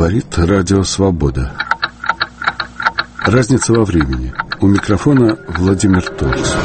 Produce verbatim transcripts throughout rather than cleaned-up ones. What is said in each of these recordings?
Говорит Радио Свобода. Разница во времени. У микрофона Владимир Торц.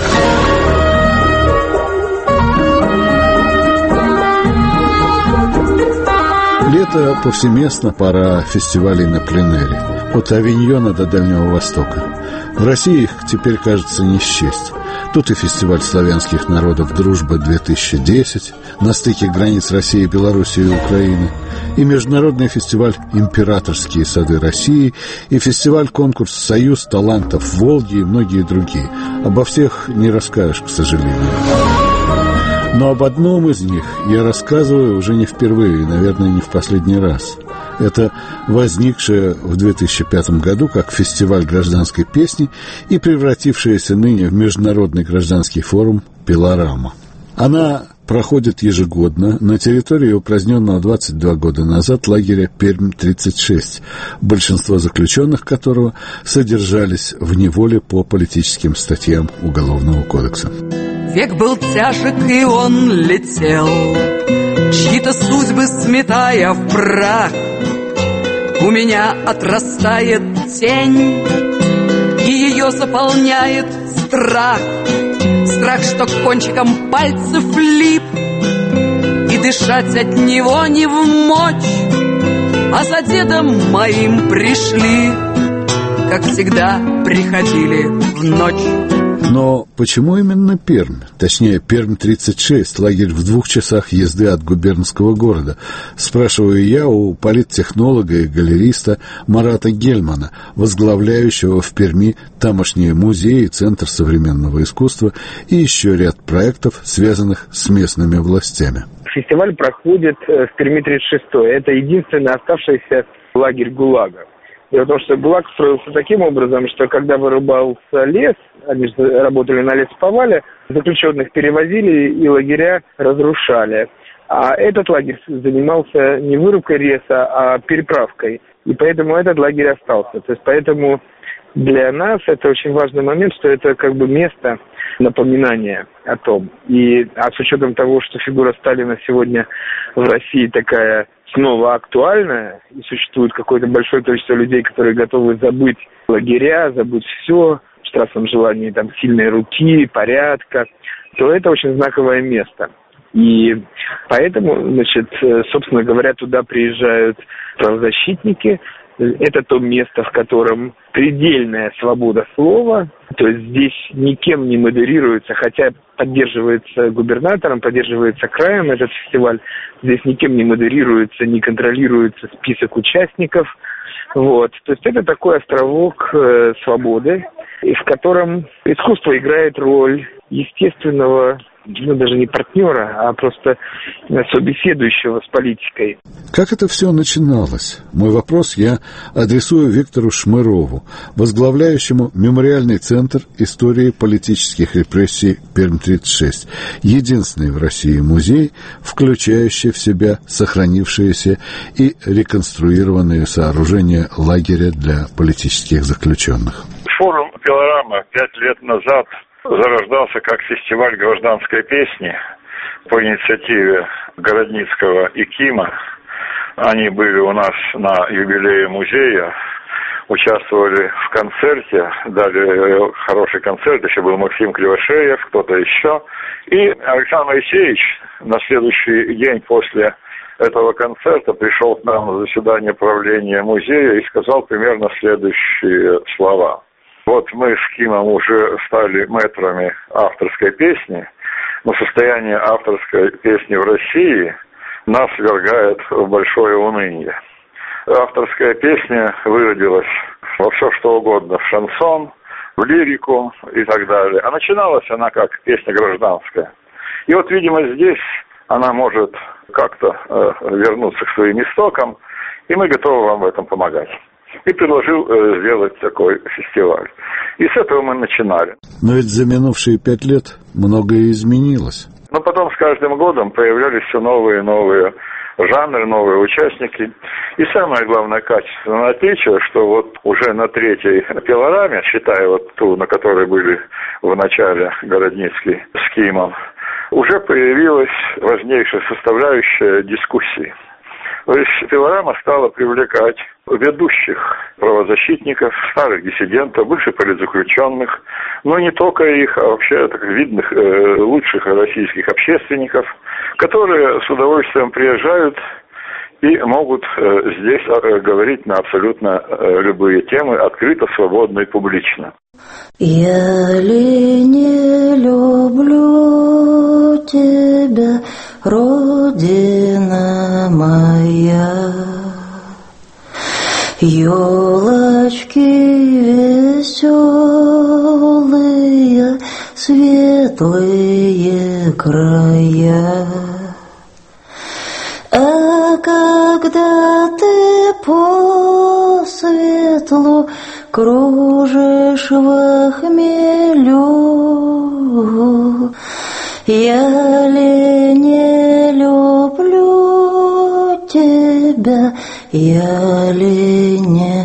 Лето повсеместно, пора фестивалей на пленэре. От Авиньона до Дальнего Востока. В России их теперь, кажется, не счесть. Тут и фестиваль славянских народов «Дружба-две тысячи десять» на стыке границ России, Белоруссии и Украины, и международный фестиваль «Императорские сады России», и фестиваль-конкурс «Союз талантов Волги» и многие другие. Обо всех не расскажешь, к сожалению. Но об одном из них я рассказываю уже не впервые, и, наверное, не в последний раз. Это возникшее в две тысячи пятом году как фестиваль гражданской песни и превратившаяся ныне в международный гражданский форум «Пилорама». Она проходит ежегодно на территории упраздненного двадцать два года назад лагеря Пермь-тридцать шесть, большинство заключенных которого содержались в неволе по политическим статьям Уголовного кодекса. Век был тяжек, и он летел, чьи-то судьбы сметая в прах. У меня отрастает тень, и ее заполняет страх. Страх, что кончиком пальцев лип, и дышать от него не вмочь. А за дедом моим пришли, как всегда приходили в ночь. Но почему именно Пермь? Точнее, Пермь-тридцать шесть, лагерь в двух часах езды от губернского города? Спрашиваю я у политтехнолога и галериста Марата Гельмана, возглавляющего в Перми тамошние музеи, Центр современного искусства и еще ряд проектов, связанных с местными властями. Фестиваль проходит в Перми-тридцать шесть. Это единственный оставшийся лагерь ГУЛАГа. Дело в том, что ГУЛАГ строился таким образом, что когда вырубался лес, они же работали на лесоповале, заключенных перевозили и лагеря разрушали. А этот лагерь занимался не вырубкой леса, а переправкой. И поэтому этот лагерь остался. То есть поэтому для нас это очень важный момент, что это как бы место напоминания о том. И а с учетом того, что фигура Сталина сегодня в России такая снова актуальная, и существует какое-то большое количество людей, которые готовы забыть лагеря, забыть все, в страстном желании там сильной руки, порядка, то это очень знаковое место. И поэтому, значит, собственно говоря, туда приезжают правозащитники. Это то место, в котором предельная свобода слова, то есть здесь никем не модерируется, хотя поддерживается губернатором, поддерживается краем этот фестиваль, здесь никем не модерируется, не контролируется список участников. Вот. То есть это такой островок э, свободы, в котором искусство играет роль естественного, ну, даже не партнера, а просто собеседующего с политикой. Как это все начиналось? Мой вопрос я адресую Виктору Шмырову, возглавляющему Мемориальный центр истории политических репрессий Пермь-тридцать шесть, единственный в России музей, включающий в себя сохранившиеся и реконструированные сооружения лагеря для политических заключенных. Форум «Пилорама» пять лет назад зарождался как фестиваль гражданской песни по инициативе Городницкого и Кима. Они были у нас на юбилее музея, участвовали в концерте, дали хороший концерт, еще был Максим Кривошеев, кто-то еще. И Александр Моисеевич на следующий день после этого концерта пришел к нам на заседание правления музея и сказал примерно следующие слова. Вот мы с Кимом уже стали мэтрами авторской песни, но состояние авторской песни в России нас ввергает в большое уныние. Авторская песня выродилась во все что угодно, в шансон, в лирику и так далее. А начиналась она как песня гражданская. И вот, видимо, здесь она может как-то э, вернуться к своим истокам, и мы готовы вам в этом помогать. И предложил э, сделать такой фестиваль. И с этого мы начинали. Но ведь за минувшие пять лет многое изменилось. Но потом с каждым годом появлялись все новые и новые жанры, новые участники. И самое главное качественное отличие, что вот уже на третьей пилораме, считая вот ту, на которой были в начале Городницкий с Кимом, уже появилась важнейшая составляющая дискуссии. То есть пилорама стала привлекать ведущих правозащитников, старых диссидентов, бывших политзаключенных, но не только их, а вообще так, видных, э, лучших российских общественников, которые с удовольствием приезжают и могут э, здесь э, говорить на абсолютно э, любые темы, открыто, свободно и публично. Я ли не люблю тебя, Родина моя? Елочки веселые, светлые края. А когда ты по светлу кружишь во хмелю, я ли не люблю тебя, я ли не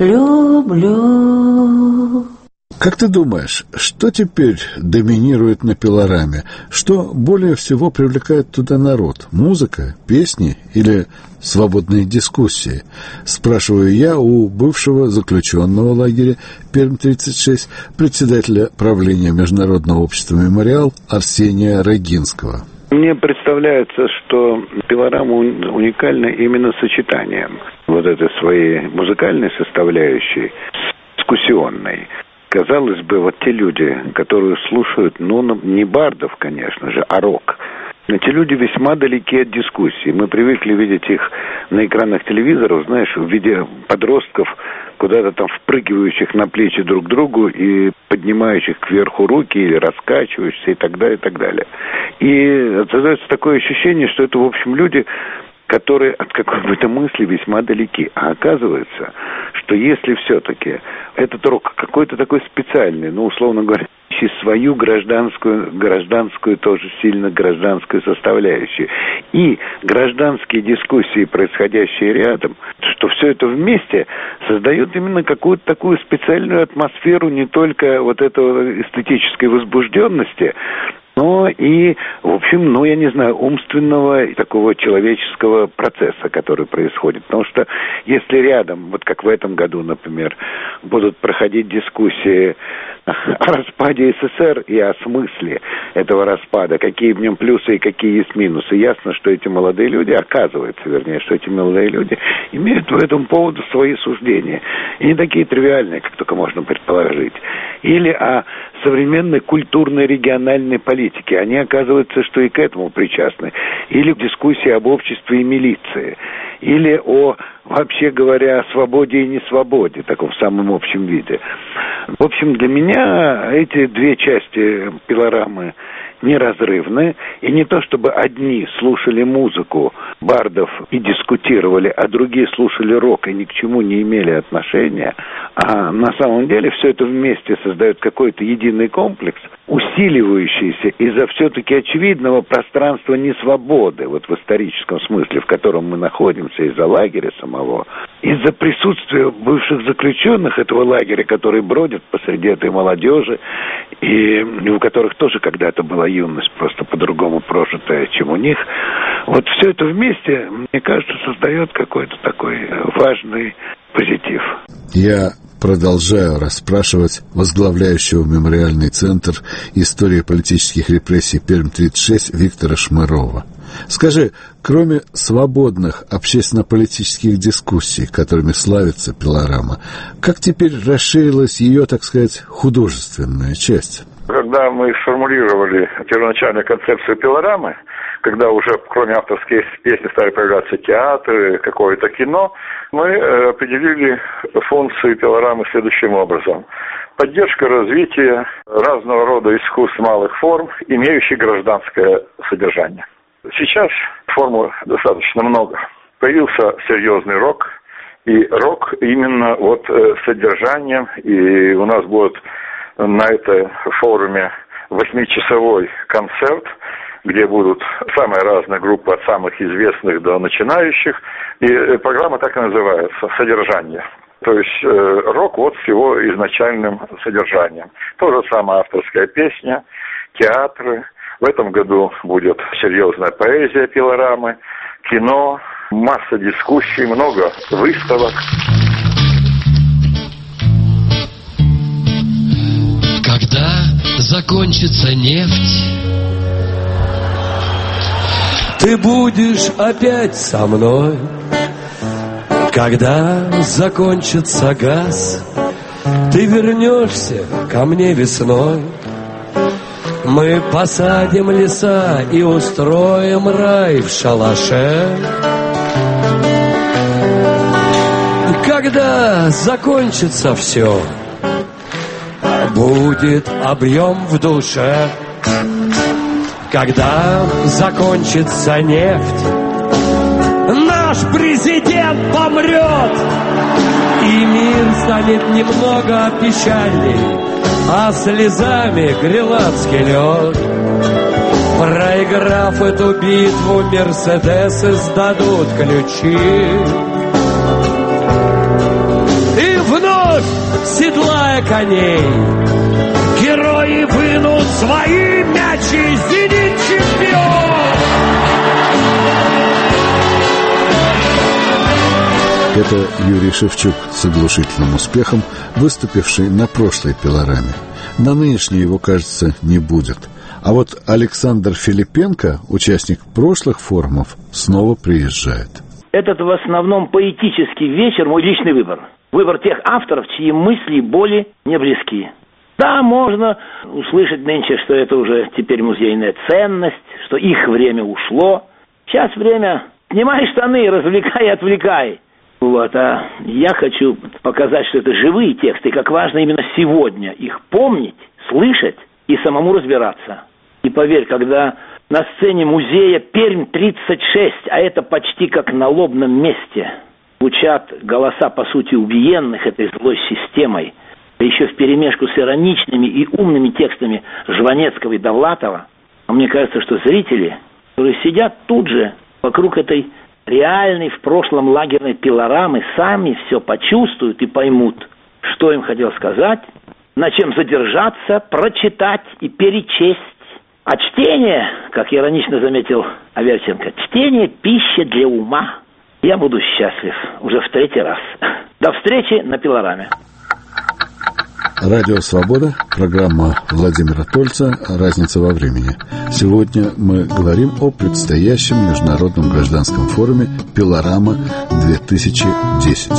люблю. Как ты думаешь, что теперь доминирует на пилораме? Что более всего привлекает туда народ? Музыка, песни или свободные дискуссии? Спрашиваю я у бывшего заключенного лагеря Пермь-тридцать шесть, председателя правления Международного общества «Мемориал» Арсения Рогинского. Мне представляется, что пилорама уникальна именно сочетанием вот этой своей музыкальной составляющей с дискуссионной. Казалось бы, вот те люди, которые слушают, ну, не бардов, конечно же, а рок, эти люди весьма далеки от дискуссии. Мы привыкли видеть их на экранах телевизоров, знаешь, в виде подростков, куда-то там впрыгивающих на плечи друг другу и поднимающих кверху руки или раскачивающихся и так далее, и так далее. И создается такое ощущение, что это, в общем, люди, которые от какой-то мысли весьма далеки. А оказывается, что если все-таки этот рок какой-то такой специальный, ну, условно говоря, свою гражданскую, гражданскую, тоже сильно гражданскую составляющую, и гражданские дискуссии, происходящие рядом, что все это вместе создает именно какую-то такую специальную атмосферу не только вот этого эстетической возбужденности, но и, в общем, ну, я не знаю, умственного такого человеческого процесса, который происходит. Потому что если рядом, вот как в этом году, например, будут проходить дискуссии о распаде СССР и о смысле этого распада, какие в нем плюсы и какие есть минусы, ясно, что эти молодые люди, оказывается, вернее, что эти молодые люди имеют по этому поводу свои суждения. И не такие тривиальные, как только можно предположить. Или о современной культурной региональной политике. Они, оказывается, что и к этому причастны. Или в дискуссии об обществе и милиции. Или о, вообще говоря, о свободе и несвободе, таком в самом общем виде. В общем, для меня эти две части пилорамы неразрывны. И не то, чтобы одни слушали музыку бардов и дискутировали, а другие слушали рок и ни к чему не имели отношения, а на самом деле все это вместе создает какой-то единый комплекс, усиливающийся из-за все-таки очевидного пространства несвободы, вот в историческом смысле, в котором мы находимся, из-за лагеря самого, из-за присутствия бывших заключенных этого лагеря, которые бродят посреди этой молодежи, и у которых тоже когда-то была юность, просто по-другому прожитая, чем у них. Вот все это вместе, мне кажется, создает какой-то такой важный позитив. Я продолжаю расспрашивать возглавляющего мемориальный центр истории политических репрессий Пермь-тридцать шесть Виктора Шмырова. Скажи, кроме свободных общественно-политических дискуссий, которыми славится пилорама, как теперь расширилась ее, так сказать, художественная часть? Когда мы сформулировали первоначальную концепцию пилорамы, когда уже кроме авторских песен стали появляться театры, какое-то кино, мы определили функции пилорамы следующим образом. Поддержка развития разного рода искусств малых форм, имеющих гражданское содержание. Сейчас формул достаточно много. Появился серьезный рок, и рок именно вот с содержанием, и у нас будет на этом форуме восьмичасовой концерт, где будут самые разные группы, от самых известных до начинающих. И программа так и называется «Содержание». То есть э, рок вот с его изначальным содержанием. То же самое авторская песня, театры. В этом году будет серьезная поэзия пилорамы, кино, масса дискуссий, много выставок. Когда закончится нефть, ты будешь опять со мной. Когда закончится газ, ты вернешься ко мне весной. Мы посадим леса и устроим рай в шалаше. Когда закончится все, будет объем в душе. Когда закончится нефть, наш президент помрет, и мир станет немного печальней, а слезами гренландский лед. Проиграв эту битву, мерседесы сдадут ключи, и вновь, седлая коней, герои вынут свои мячи. Зенит чемпион! Это Юрий Шевчук с оглушительным успехом, выступивший на прошлой пилораме. На нынешней его, кажется, не будет. А вот Александр Филипенко, участник прошлых форумов, снова приезжает. Этот в основном поэтический вечер – мой личный выбор. Выбор тех авторов, чьи мысли и боли не близки. Да, можно услышать нынче, что это уже теперь музейная ценность, что их время ушло. Сейчас время «снимай штаны, развлекай и отвлекай». Вот, а я хочу показать, что это живые тексты, и как важно именно сегодня их помнить, слышать и самому разбираться. И поверь, когда на сцене музея Пермь тридцать шесть, а это почти как на лобном месте, звучат голоса, по сути, убиенных этой злой системой, а еще вперемешку с ироничными и умными текстами Жванецкого и Довлатова, а мне кажется, что зрители, которые сидят тут же вокруг этой реальной в прошлом лагерной пилорамы, сами все почувствуют и поймут, что им хотел сказать, на чем задержаться, прочитать и перечесть. А чтение, как иронично заметил Аверченко, чтение – пища для ума. Я буду счастлив уже в третий раз. До встречи на пилораме. Радио «Свобода», программа Владимира Тольца «Разница во времени». Сегодня мы говорим о предстоящем международном гражданском форуме «Пилорама-две тысячи десять».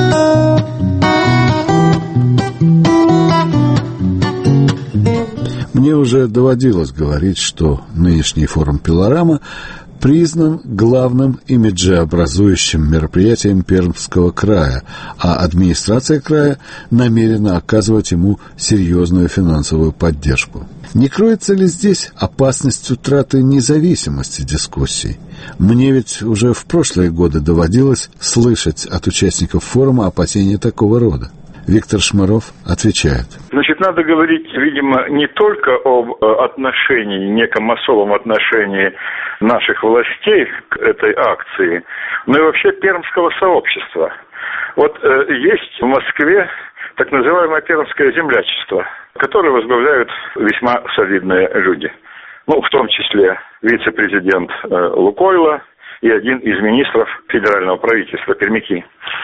Мне уже доводилось говорить, что нынешний форум «Пилорама» признан главным имиджеобразующим мероприятием Пермского края, а администрация края намерена оказывать ему серьезную финансовую поддержку. Не кроется ли здесь опасность утраты независимости дискуссий? Мне ведь уже в прошлые годы доводилось слышать от участников форума опасения такого рода. Виктор Шмыров отвечает. Значит, надо говорить, видимо, не только об отношении, неком особом отношении наших властей к этой акции, но и вообще пермского сообщества. Вот э, есть в Москве так называемое Пермское землячество, которое возглавляют весьма солидные люди. Ну, в том числе вице-президент э, Лукойла и один из министров федерального правительства Пермяки.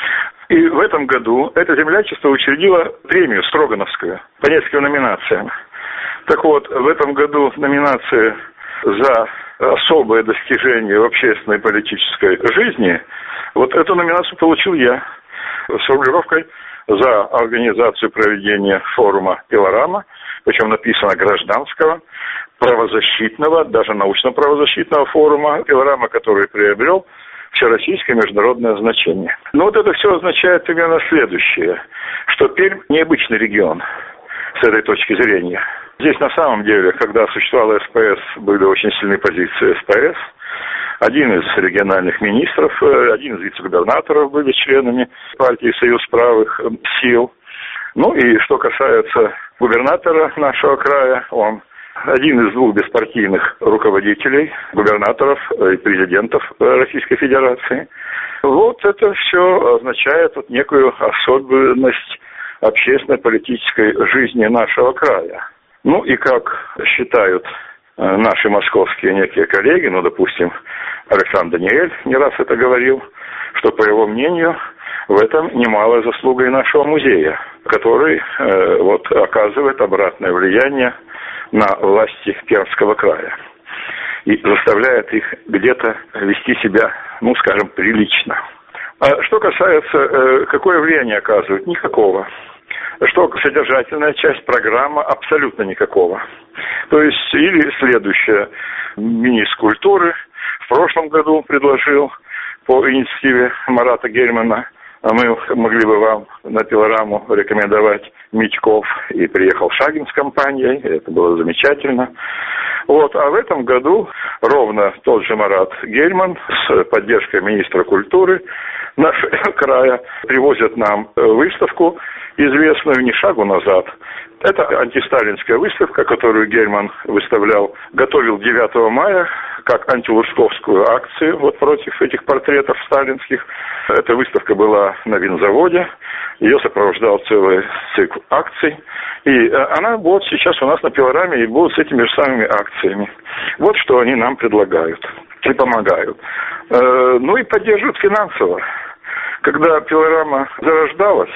И в этом году это землячество учредило премию Строгановскую по нескольким номинациям. Так вот, в этом году номинация за особое достижение в общественной и политической жизни, вот эту номинацию получил я с формулировкой за организацию проведения форума «Пилорама», причем написано гражданского, правозащитного, даже научно-правозащитного форума «Пилорама», который приобрел всероссийское международное значение. Но вот это все означает примерно следующее, что Пермь необычный регион с этой точки зрения. Здесь на самом деле, когда существовала СПС, были очень сильные позиции СПС. Один из региональных министров, один из вице-губернаторов были членами партии «Союз правых сил». Ну и что касается губернатора нашего края, он один из двух беспартийных руководителей, губернаторов и президентов Российской Федерации. Вот это все означает вот некую особенность общественно-политической жизни нашего края. Ну и как считают наши московские некие коллеги, ну, допустим, Александр Даниэль не раз это говорил, что, по его мнению, в этом немалая заслуга и нашего музея, который э, вот, оказывает обратное влияние на власти Пермского края и заставляет их где-то вести себя, ну, скажем, прилично. А что касается, э, какое влияние оказывает? Никакого. Что содержательная часть программы? Абсолютно никакого. То есть, или следующее, министр культуры в прошлом году предложил по инициативе Марата Гельмана, а мы могли бы вам на пилораму рекомендовать Митьков, и приехал Шагин с компанией, это было замечательно. Вот, а в этом году ровно тот же Марат Гельман с поддержкой министра культуры нашего края привозят нам выставку, известную «Ни шагу назад». Это антисталинская выставка, которую Гельман выставлял, готовил девятого мая, как антилужковскую акцию вот против этих портретов сталинских. Эта выставка была на винзаводе, ее сопровождал целый цикл акций. И она вот сейчас у нас на пилораме и будет с этими же самыми акциями. Вот что они нам предлагают и помогают. Ну и поддерживают финансово. Когда пилорама зарождалась,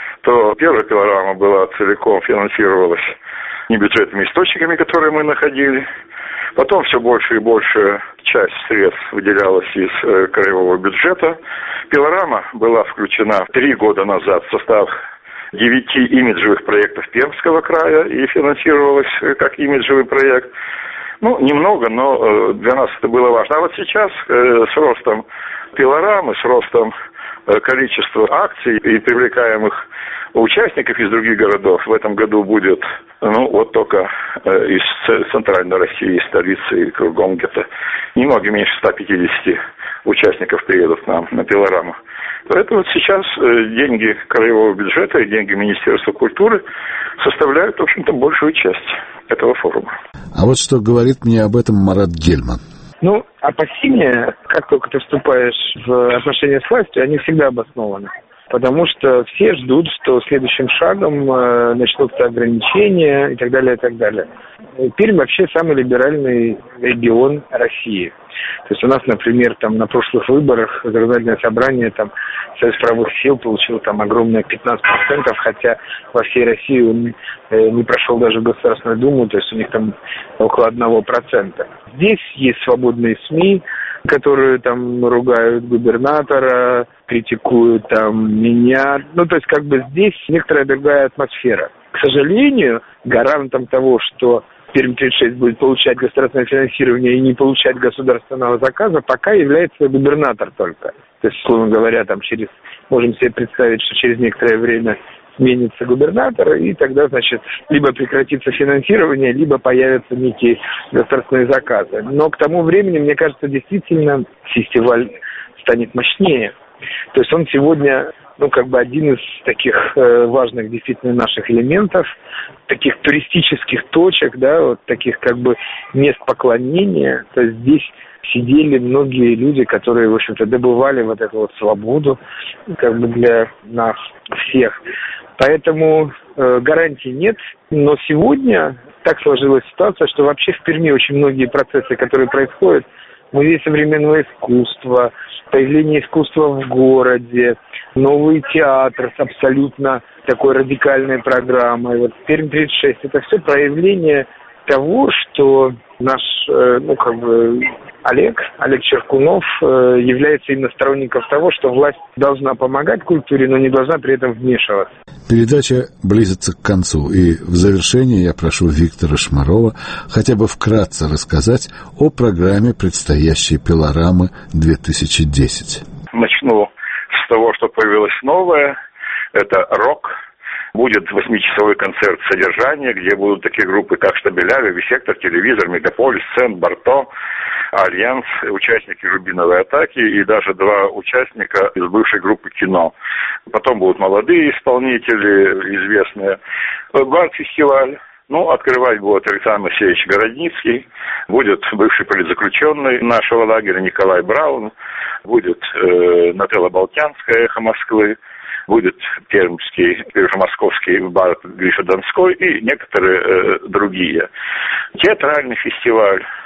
то первая пилорама была целиком финансировалась небюджетными источниками, которые мы находили. Потом все больше и больше часть средств выделялась из э, краевого бюджета. Пилорама была включена три года назад в состав девяти имиджевых проектов Пермского края и финансировалась э, как имиджевый проект. Ну, немного, но э, для нас это было важно. А вот сейчас э, с ростом пилорамы, с ростом э, количества акций и привлекаемых участников из других городов в этом году будет, ну, вот только э, из центральной России, из столицы и кругом где-то немного меньше ста пятидесяти участников приедут к нам на пилораму. Поэтому вот сейчас э, деньги краевого бюджета и деньги Министерства культуры составляют, в общем-то, большую часть этого форума. А вот что говорит мне об этом Марат Гельман. Ну, опасения, как только ты вступаешь в отношения с властью, они всегда обоснованы. Потому что все ждут, что следующим шагом э, начнутся ограничения и так далее, и так далее. Пермь вообще самый либеральный регион России. То есть у нас, например, там на прошлых выборах законодательное собрание, там Союз правых сил получил там огромное пятнадцать процентов, хотя во всей России он э, не прошел даже в Государственную Думу, то есть у них там около одного процента. Здесь есть свободные СМИ, которые там ругают губернатора, критикуют там меня. Ну, то есть как бы здесь некоторая другая атмосфера. К сожалению, гарантом того, что Пермь тридцать шесть будет получать государственное финансирование и не получать государственного заказа, пока является губернатор только. То есть, словно говоря, там через, можем себе представить, что через некоторое время сменится губернатор, и тогда, значит, либо прекратится финансирование, либо появятся некие государственные заказы. Но к тому времени, мне кажется, действительно фестиваль станет мощнее. То есть он сегодня, ну, как бы один из таких э, важных действительно наших элементов, таких туристических точек, да, вот таких как бы мест поклонения. То есть здесь сидели многие люди, которые, в общем-то, добывали вот эту вот свободу, как бы для нас всех. Поэтому э, гарантий нет, но сегодня так сложилась ситуация, что вообще в Перми очень многие процессы, которые происходят, музей современного искусства, появление искусства в городе, новый театр с абсолютно такой радикальной программой, вот Пермь тридцать шесть, это все проявление того, что наш, э, ну, как бы, Олег, Олег Черкунов э, является именно сторонником того, что власть должна помогать культуре, но не должна при этом вмешиваться. Передача близится к концу, и в завершение я прошу Виктора Шмарова хотя бы вкратце рассказать о программе предстоящей пилорамы две тысячи десять. Начну с того, что появилось новое. Это рок. Будет восьмичасовой концерт содержания, где будут такие группы, как Штабеля, Вивисектор, Телевизор, Мегаполис, Цент, Барто, Альянс, участники Рубиновой атаки и даже два участника из бывшей группы Кино. Потом будут молодые исполнители, известные. Бард-фестиваль. Ну, открывать будет Александр Моисеевич Городницкий, будет бывший политзаключенный нашего лагеря Николай Браун, будет э, Нателла Болтянская, «Эхо Москвы», будет пермский, московский бар Гриша Донской и некоторые э, другие. Театральный фестиваль.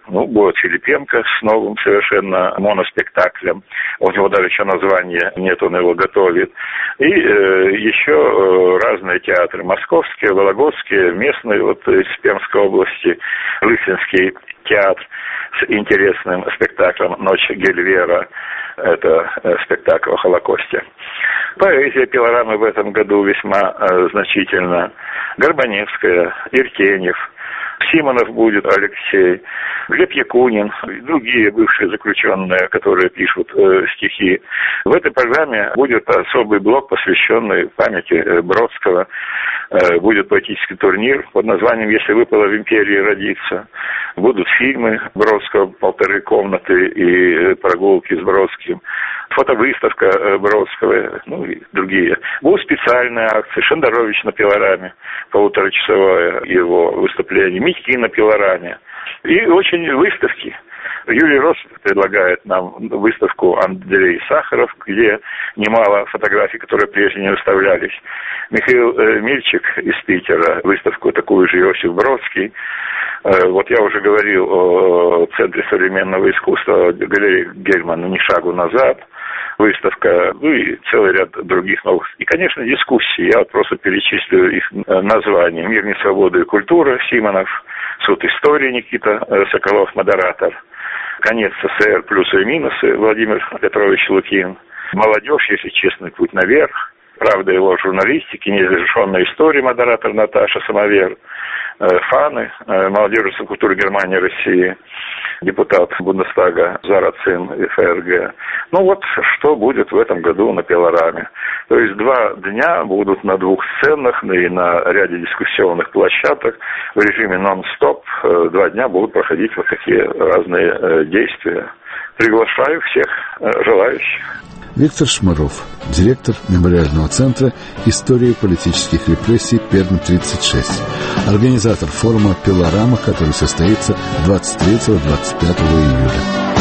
Ну, будет Филипенко с новым совершенно моноспектаклем. У него даже еще названия нет, он его готовит. И э, еще э, разные театры. Московские, Вологодские, местные, вот из Пермской области, Лысинский театр с интересным спектаклем «Ночь Гельвера». Это э, спектакль о Холокосте. Поэзия пилорамы в этом году весьма э, значительна. Горбаневская, Иртеньев, Симонов будет, Алексей, Глеб Якунин и другие бывшие заключенные, которые пишут э, стихи. В этой программе будет особый блок, посвященный памяти э, Бродского. Э, будет поэтический турнир под названием «Если выпало в империи родиться». Будут фильмы Бродского «Полторы комнаты» и э, прогулки с Бродским. Фотовыставка э, Бродского, ну и другие. Будут специальные акции. Шендерович на пилораме, полуторачасовое его выступление. Митьки на пилораме. И очень выставки. Юрий Рос предлагает нам выставку Андрей Сахаров, где немало фотографий, которые прежде не выставлялись. Михаил э, Мильчик из Питера, выставку такую же Иосиф Бродский. Э, вот я уже говорил о Центре современного искусства, галереи Гельмана «Ни шагу назад». Выставка, ну и целый ряд других новых. И, конечно, дискуссии. Я вот просто перечислю их названия. «Мир, несвобода и культура» Симонов, «Суд истории» Никита Соколов, модератор, «Конец СССР. Плюсы и минусы» Владимир Петрович Лукин, «Молодежь, если честный путь наверх», «Правда и ложь журналистики», «Незавершенная история», модератор Наташа Самовер, «Фаны», «Молодежная культура Германии, России», депутат Бундестага Зара Цин, ФРГ. Ну вот, что будет в этом году на пилораме. То есть два дня будут на двух сценах и на ряде дискуссионных площадок в режиме нон-стоп. Два дня будут проходить вот такие разные действия. Приглашаю всех желающих. Виктор Шмыров, директор мемориального центра «История политических репрессий Пермь-тридцать шесть», организатор форума «Пилорама», который состоится двадцать третьего — двадцать пятого июля.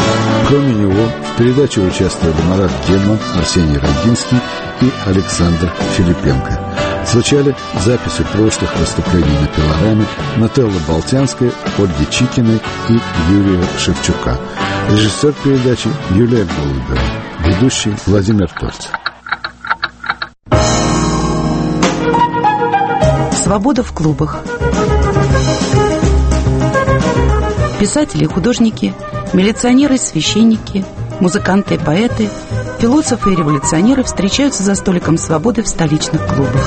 Кроме него в передаче участвовали Марат Гельман, Арсений Рогинский и Александр Филипенко. Звучали записи прошлых выступлений на пилораме Нателлы Болтянской, Ольги Чикиной и Юрия Шевчука. Режиссер передачи Юлия Голубева. Ведущий Владимир Тольц. Свобода в клубах. Писатели и художники, милиционеры и священники, музыканты и поэты, философы и революционеры встречаются за столиком свободы в столичных клубах.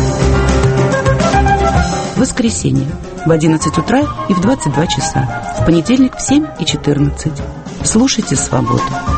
Воскресенье в одиннадцать утра и в двадцать два часа. В понедельник в семь и четырнадцать. Слушайте «Свободу».